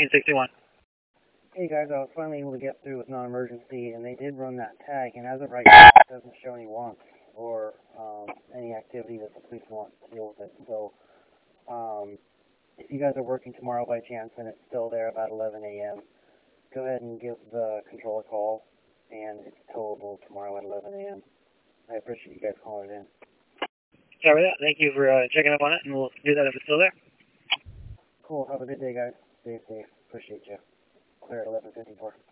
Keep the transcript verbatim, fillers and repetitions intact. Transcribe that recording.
thirteen sixty-one. Hey guys, I was finally able to get through with non-emergency, and they did run that tag, and as of right now, it doesn't show any wants or um, any activity that the police want to deal with it. So, um, if you guys are working tomorrow by chance and it's still there about eleven A M, go ahead and give the control a call, and it's towable tomorrow at eleven A M. I appreciate you guys calling it in. Sorry about that. Thank you for uh, checking up on it, and we'll do that if it's still there. Cool. Have a good day, guys. Stay safe. Appreciate you. Clear at eleven fifty-four.